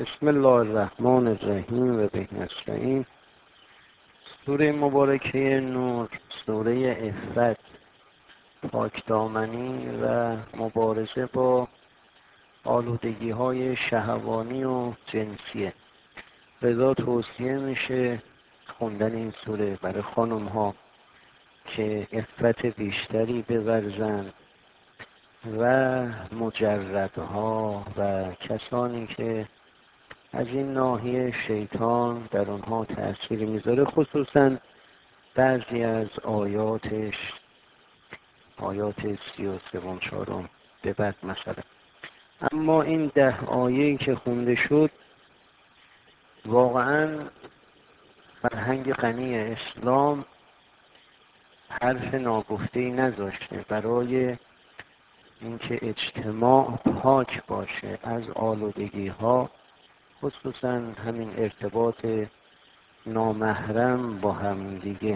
بسم الله الرحمن الرحیم و به نستعین. سوره مبارکه نور، سوره عفت، پاکدامنی و مبارزه با آلودگی های شهوانی و جنسیه. لذا توصیه میشه خوندن این سوره برای خانم ها که عفت بیشتری بورزن و مجردها و کسانی که از این ناحیه شیطان در اونها تأثیری میذاره، خصوصا بعضی از آیاتش، آیات 33 و 4 به بعد مثلا. اما این 10 آیه‌ای که خونده شد واقعا فرهنگ غنی اسلام حرف ناگفته‌ای نذاشته برای اینکه اجتماع پاک باشه از آلودگی ها، خصوصا همین ارتباط نامحرم با هم دیگه.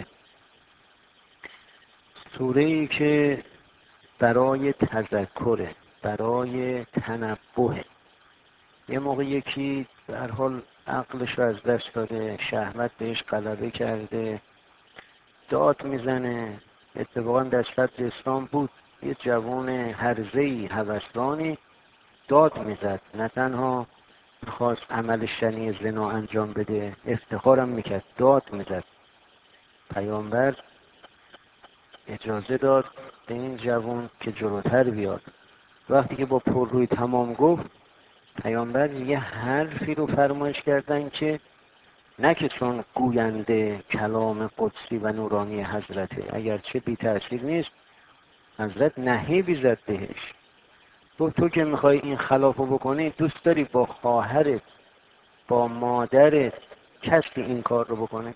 سوره‌ای که برای تذکره، برای تنبهه. یه موقع یکی در حال عقلش رو از دست داده، شهوت بهش غلبه کرده، داد میزنه. اتفاقا در صدر اسلام بود یه جوان هرزه‌ای هوسرانی داد میزد، نه تنها خواست عمل شنیع زنا انجام بده، افتخارم میکرد، داد میزد. پیامبر اجازه داد به این جوان که جلوتر بیاد. وقتی که با پررویی تمام گفت، پیامبر یه حرفی رو فرمایش کردن که نه که چون گوینده کلام قدسی و نورانی حضرته، اگرچه بی تأثیر نیست، حضرت نهیبی زد بهش. تو که میخوای این خلافو بکنی، دوست داری با خواهرت، با مادرت کسی این کار رو بکنه؟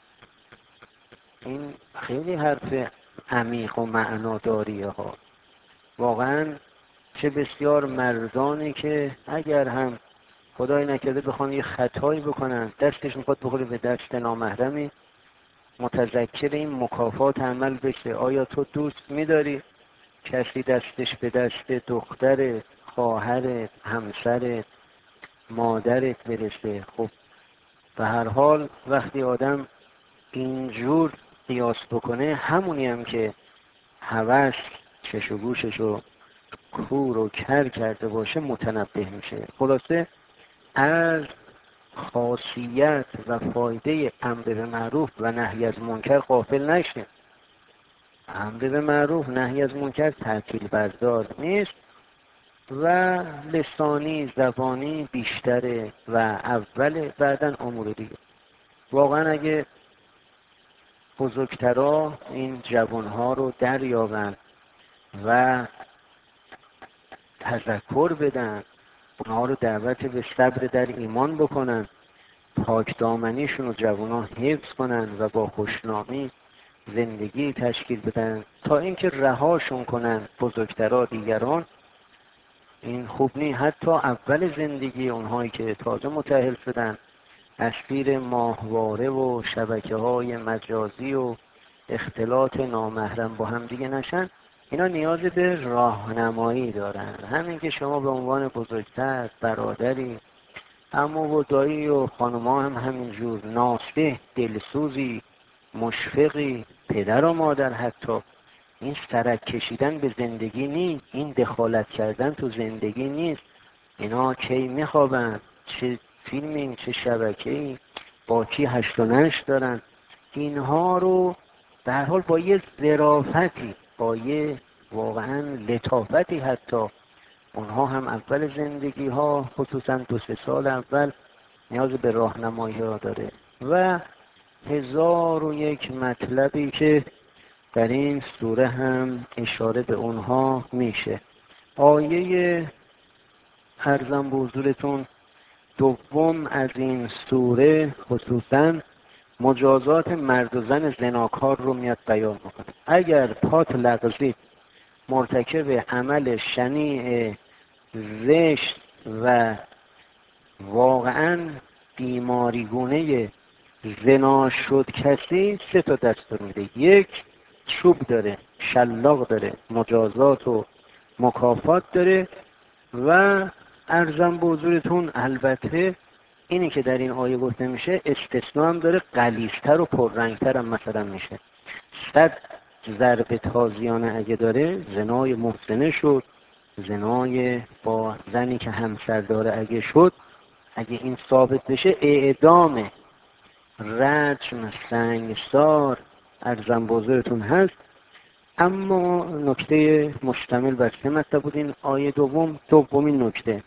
این خیلی حرف عمیق و معناداریه ها. واقعا چه بسیار مردانی که اگر هم خدای نکرده بخوان یه خطایی بکنن، دستش میخواد بخوره به دست نامحرمی، متذکر این مکافات عمل بشه. آیا تو دوست میداری کسی دستش به دست دخترت، خواهرت، همسرت، مادرت برسه؟ خب به هر حال وقتی آدم اینجور قیاس بکنه، همونی هم که هوس چش و گوشش رو کور و کر کرده باشه متنبه میشه. خلاصه از خاصیت و فایده امر به معروف و نهی از منکر غافل نشه. امر به معروف، نهی از منکر تعطیل بردار نیست و لسانی، زبانی بیشتره و اول بعدن امور دیگه. واقعا اگه بزرگترا این جوانها رو دریابن و تذکر بدن، اونها رو دعوت به صبر در ایمان بکنن، پاک دامنیشون رو جوانها حفظ کنن و با خوشنامی زندگی تشکیل بدن تا اینکه رهاشون کنن بزرگترا دیگران، این خوب نیست. حتی اول زندگی اونهایی که تازه متأهل شدن اسیر ماهواره و شبکه‌های مجازی و اختلاط نامحرم با هم دیگه نشن، اینا نیاز به راهنمایی دارن. همین که شما به عنوان بزرگتر، برادری، عمو و دایی و خانوما هم همینجور ناصح، دلسوزی، مشفقی، پدر و مادر، حتی این سرک کشیدن به زندگی نیست، این دخالت کردن تو زندگی نیست. اینا کی میخوابن، چه فیلمی، چه شبکه‌ای، با کی هشت و نشت دارن، اینها رو به هر حال با یه ظرافتی، با یه واقعا لطافتی، حتی اونها هم اول زندگی ها، خصوصا 2-3 سال اول، نیاز به راهنمایی ها داره. و 1001 مطلبی که در این سوره هم اشاره به اونها میشه. آیه عرضم به حضورتون دوم از این سوره خصوصا مجازات مرد و زن زناکار رو میاد بیان میکنه. اگر پات لغزید مرتکب عمل شنیع زشت و واقعا بیماریگونه زنا شد کسی، 3 تا دستور میده. 1 چوب داره، شلاق داره، مجازات و مکافات داره و عرضم به حضورتون البته اینی که در این آیه گفته میشه استثناء هم داره، غلیظتر و پررنگتر هم مثلا میشه. 100 ضرب تازیانه اگه داره، زنای محسنه شد، زنای با زنی که همسر داره اگه شد، اگه این ثابت بشه اعدامه، رجم، سنگسار، ارزم بزرگتون هست. اما نکته مشتمل بر 3 مطلب بود این آیه دومین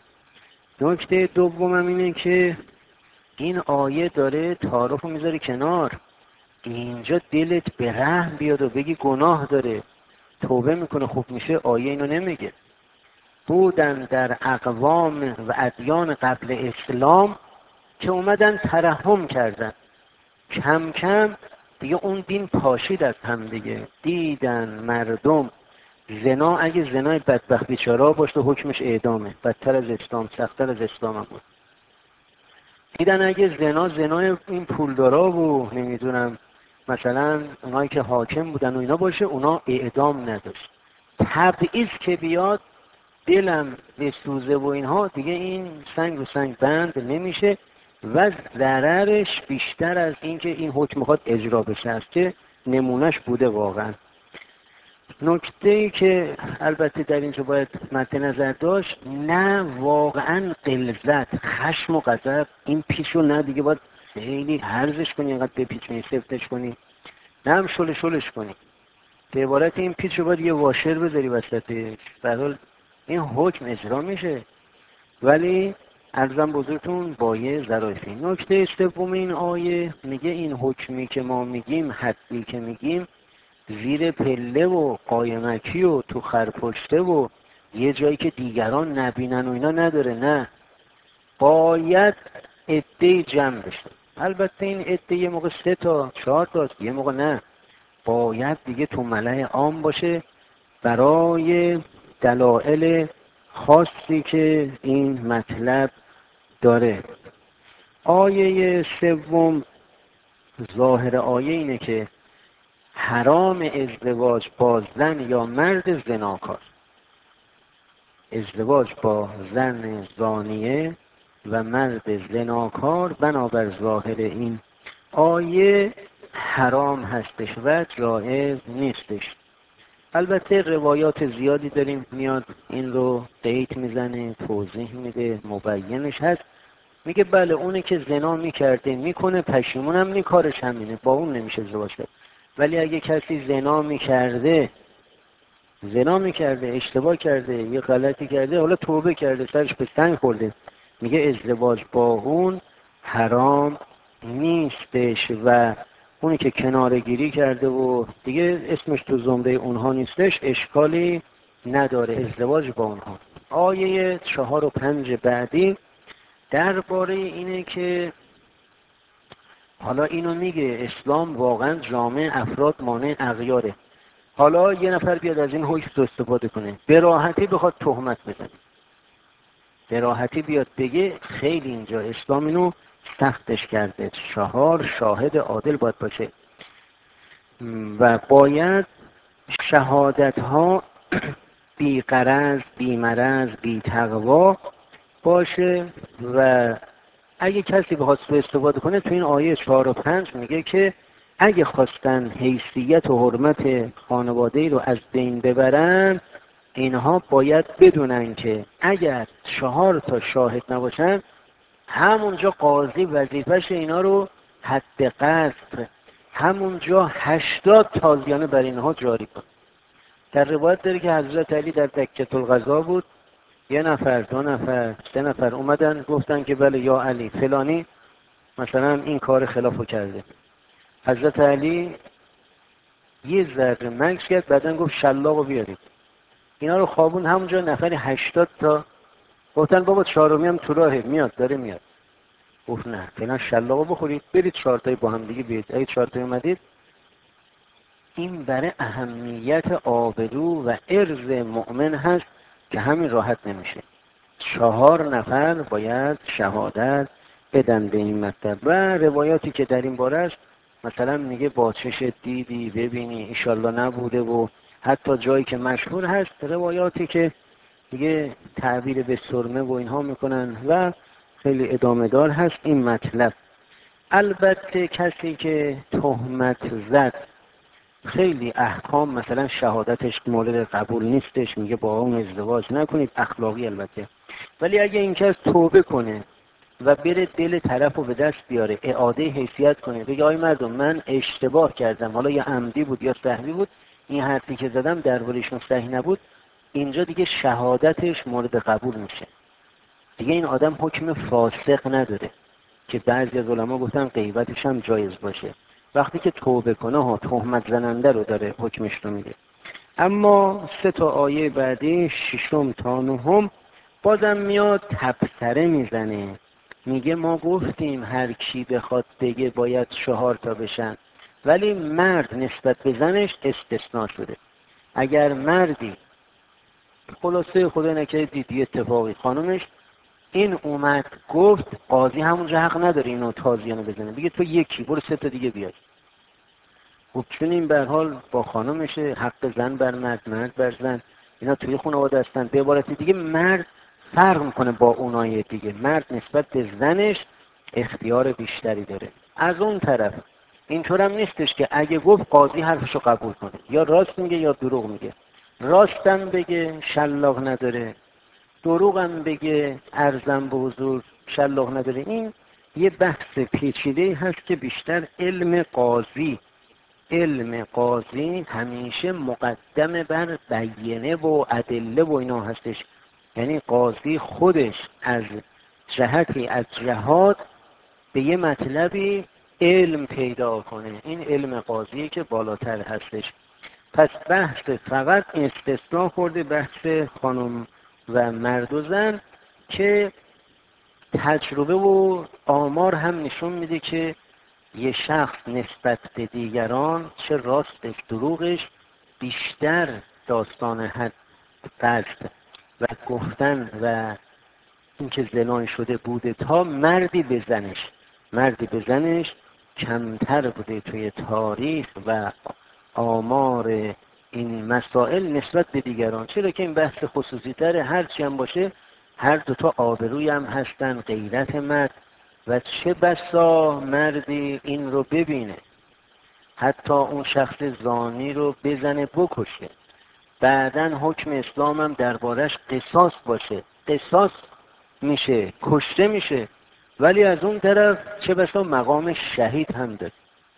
نکته دومم اینه که این آیه داره تعارف رو میذاره کنار. اینجا دلت به رحم بیاد و بگی گناه داره توبه میکنه خوب میشه، آیه اینو نمیگه. بودن در اقوام و ادیان قبل اسلام که اومدن ترحم کردن، کم کم دیگه اون دین پاشید از هم دیگه. دیدن مردم زنا، اگه زنای بدبخت بیچاره باشه حکمش اعدامه، بدتر از اسلام، سختتر از اسلام هم بود. دیدن اگه زنای این پولدارا و نمیدونم مثلا اونایی که حاکم بودن و اینا باشه، اونا اعدام نداشت. تبعیض که بیاد دلم بسوزه و اینها، دیگه این سنگ رو سنگ بند نمیشه و ضررش بیشتر از این که این حکم میخواد اجرا بشه است که نمونهش بوده واقعا. نکته‌ای که البته در اینجا باید مد نظر داشت، نه واقعا غلظت، خشم و غضب، این پیشو نه دیگه باید خیلی هرزش کنی، اینقدر بپیچونی سفتش کنی، نه هم شلش کنی. به عبارت این پیچو باید یه واشر بذاری وسطش، به هر حال این حکم اجرا میشه، ولی عرضم بزرگتون با یه ظرافی. نکته سوم این آیه میگه این حکمی که ما میگیم، حدی که میگیم، زیر پله و قایمکی و تو خرپشته و یه جایی که دیگران نبینن و اینا نداره. نه، باید عده جمع بشه. البته این عده یه موقع 3 تا 4 تا، یه موقع نه، باید دیگه تو ملأ عام باشه برای دلایل خاصی که این مطلب داره. آیه سوم، ظاهر آیه اینه که حرام ازدواج با زن یا مرد زناکار. ازدواج با زن زانیه و مرد زناکار بنابر ظاهر این آیه حرام هستش و جایز نیستش. البته روایات زیادی داریم میاد این رو قید میزنه، توضیح میده، مبینش هست. میگه بله اونه که زنا میکرده میکنه، پشیمونم نی، کارش همینه، با اون نمیشه ازدواج کرد. ولی اگه کسی زنا میکرده، اشتباه کرده، یه غلطی کرده، حالا توبه کرده، سرش به سنگ خورده، میگه ازدواج با اون حرام نیستش و اونی که کنارگیری کرده و دیگه اسمش تو زمره اونها نیستش، اشکالی نداره ازدواج با اونها. آیه 4 و 5 بعدی درباره اینه که حالا اینو میگه اسلام واقعا جامع افراد مانع اغیاره. حالا یه نفر بیاد از این حکم استفاده کنه، به راحتی بخواد تهمت بزنه، به راحتی بیاد بگه خیلی اینجا اسلام اینو سختش کرده، 4 شاهد عادل باید باشه و باید شهادت ها بی غرض، بی مرض، بی تقوا باشه. و اگه کسی بخواد سوء استفاده کنه، تو این آیه 4 و 5 میگه که اگه خواستن حیثیت و حرمت خانواده رو از بین ببرن، اینها باید بدونن که اگر 4 تا شاهد نباشن، همونجا قاضی وظیفش اینا رو حد قذف، همونجا 80 تازیانه بر اینها جاری کن. در روایت داره که حضرت علی در دکة القضا بود، 1 نفر، 2 نفر، 3 نفر اومدن گفتن که بله یا علی فلانی مثلا این کار خلافو کرده. حضرت علی یه ذره مکث کرد، بعدن گفت شلاقو بیارید. اینا رو خوابون همونجا، نفری 80 تا. گفتن بابا 4می هم تو راهه، داره میاد. گفت نه، فعلا شلاقو بخورید، برید 4 تایی با هم دیگه بیاید. اگه 4 تایی اومدید، این برای اهمیت آبرو و عرض مؤمن هست که همین راحت نمیشه. 4 نفر باید شهادت بدن به این مطلب. و روایاتی که در این باره است، مثلا میگه با چشت دیدی ببینی ایشالله نبوده، و حتی جایی که مشهور هست روایاتی که دیگه تعبیر به سرمه و اینها میکنن و خیلی ادامه دار هست این مطلب. البته کسی که تهمت زد خیلی احکام مثلا شهادتش مورد قبول نیستش، میگه با اون ازدواج نکنید، اخلاقی البته. ولی اگه این کس توبه کنه و بره دل طرف رو به دست بیاره، اعاده حیثیت کنه، بگه آی مردم من اشتباه کردم، حالا یا عمدی بود یا سهوی بود، این حرفی که زدم درباره‌شون صحیح نبود، اینجا دیگه شهادتش مورد قبول میشه. دیگه این آدم حکم فاسق نداره که بعضی از علما گفتن غیبتش هم جایز باشه. وقتی که توبه کنه ها، تهمت زننده رو داره حکمش رو میده. اما 3 آیه بعدی 6 تا 9 بازم میاد تبصره میزنه، میگه ما گفتیم هر کی بخواد بگه باید 4 تا بشن، ولی مرد نسبت به زنش استثناء شده. اگر مردی خلاصه خدا نکرده دیدی اتفاقی خانومش این اومد گفت، قاضی همونجا حق نداره اینو تازیانه بزنه، بگه تو یکی برو 3 تا دیگه بیار. خب چون این به هر حال با خانومشه، حق زن بر مرد، مرد بر زن، اینا توی خانواده هستن. به عبارت دیگه مرد فرق میکنه با اونای دیگه، مرد نسبت به زنش اختیار بیشتری داره. از اون طرف اینطور هم نیستش که اگه گفت قاضی حرفشو قبول کنه، یا راست میگه یا دروغ میگه. راستم بگه شلاق نداره، دروغم بگه ارزم به حضور شلاق نداره. این یه بحث پیچیده هست که بیشتر علم قاضی همیشه مقدم بر بیینه و ادله و اینا هستش. یعنی قاضی خودش از جهتی از جهات به یه مطلبی علم پیدا کنه، این علم قاضیه که بالاتر هستش. پس بحث فقط استثناء خورده بحث خانم و مرد و زن، که تجربه و آمار هم نشون میده که یه شخص نسبت به دیگران چه راستش دروغش بیشتر داستان حد قذف و گفتن و اینکه زنای شده بوده تا مردی به زنش کمتر بوده توی تاریخ و آمار این مسائل نسبت به دیگران. چرا که این بحث خصوصی تره، هرچی هم باشه هر دوتا آبروی هم هستن، غیرت مرد. و چه بسا مردی این رو ببینه حتی اون شخص زانی رو بزنه بکشه، بعدن حکم اسلام هم دربارش قصاص باشه، قصاص میشه، کشته میشه، ولی از اون طرف چه بسا مقام شهید هم داره.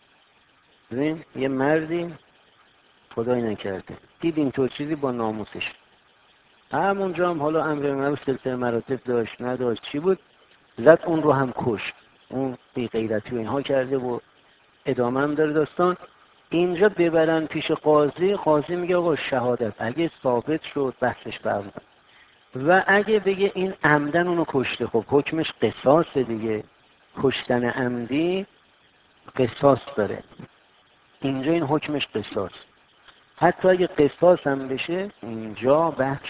ببین یه مردی خدای نکرده دید اینطور چیزی با ناموسش، همونجا هم حالا امر معروف سلسله مراتب داشت نداشت چی بود، زد اون رو هم کشت، اون بی غیرتی و اینها کرده و ادامه هم داره داستان. اینجا ببرن پیش قاضی، قاضی میگه آقا شهادت اگه ثابت شد بحثش برمیاد، و اگه بگه این عمدن اونو کشته، خب حکمش قصاص دیگه، کشتن عمدی قصاص داره، اینجا این حکمش قصاص. حتی اگه قصاص هم بشه اینجا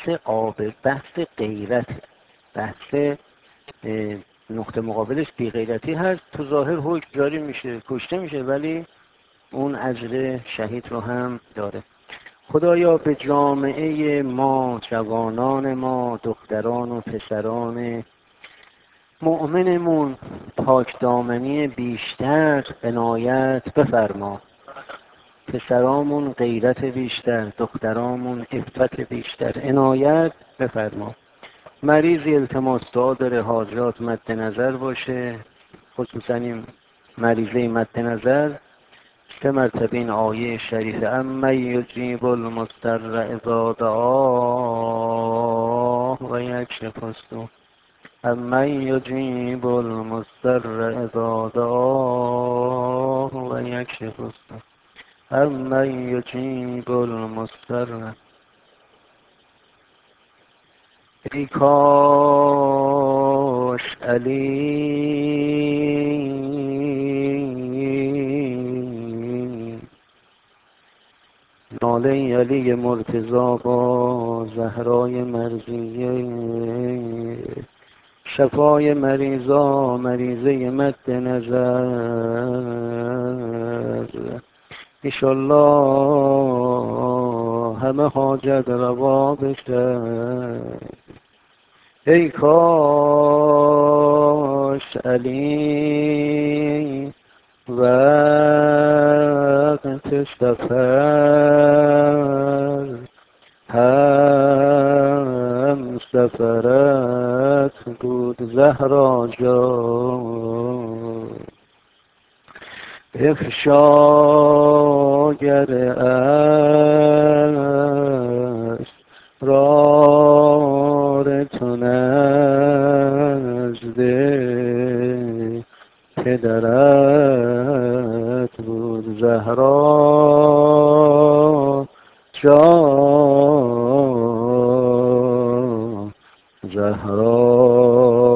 بحث غیرت، بحث نقطه مقابلش بی غیرتی هست. تو ظاهر حکم جاری میشه، کشته میشه، ولی اون اجر شهید رو هم داره. خدایا به جامعه ما، جوانان ما، دختران و پسران مؤمنمون پاک دامنی بیشتر عنایت بفرما، پسرامون غیرت بیشتر، دخترامون عفت بیشتر عنایت بفرما. مریضی التماس دعا داره، حاجات مد نظر باشه، خصوصا این مریضه مد نظر 3 مرتبه این آیه شریف اما یجیب المضطر اذا دعاه و یکشف السوء، اما یجیب المضطر اذا دعاه و یکشف السوء، اما یجیب المضطر. ای کاش علی، ناله علی مرتضی با زهرای مرضیه، شفای مریضا مریضه مد نظر، ایشالله همه حاجت روا بشه. ای کاش علی وقت سفر هم سفرت بود زهرا جان، افشاگر اسرار تو نزد پدرت بود زهرا جان، زهرا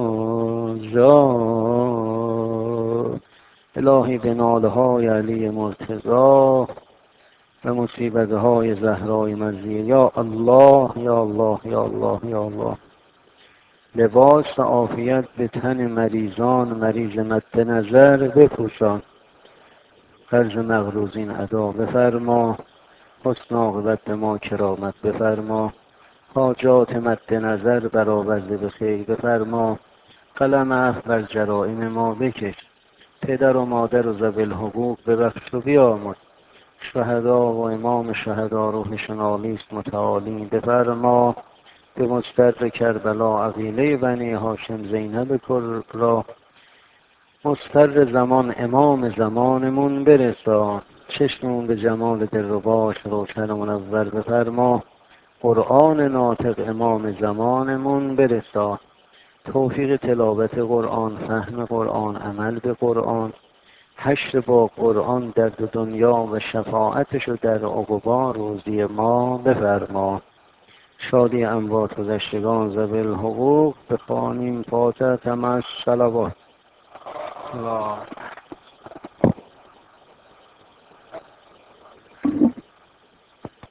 جان. الهی به ناله های علی مرتضی و مصیبت های زهرای مرضیه، یا الله یا الله یا الله یا الله. لباس عافیت به تن مریضان، مریض مد نظر بپوشان، قرض مغروزین ادا بفرما، حسن عاقبت به ما کرامت بفرما، حاجات مد نظر برآورده به خیر بفرما، قلم عفو بر جرائم ما بکش، پدر و مادر و ذوی الحقوق ببخش و بیامرز، شهدا و امام شهدا روحشان عالی است متعالی بفرما، به مضطر کربلا عقیله بنی هاشم زینب کبرا، مضطر زمان امام زمانمون برسان، چشممون به جمال دلرباش روشن و منور بفرما، قرآن ناطق امام زمانمون برسان، توفیق تلاوت قرآن، فهم قرآن، عمل به قرآن، حشر با قرآن در دنیا و شفاعتش رو در عقبا روزی ما بفرما. شادی اموات گذشتگان ذوی الحقوق بخوانیم فاتحه مع الصلوات.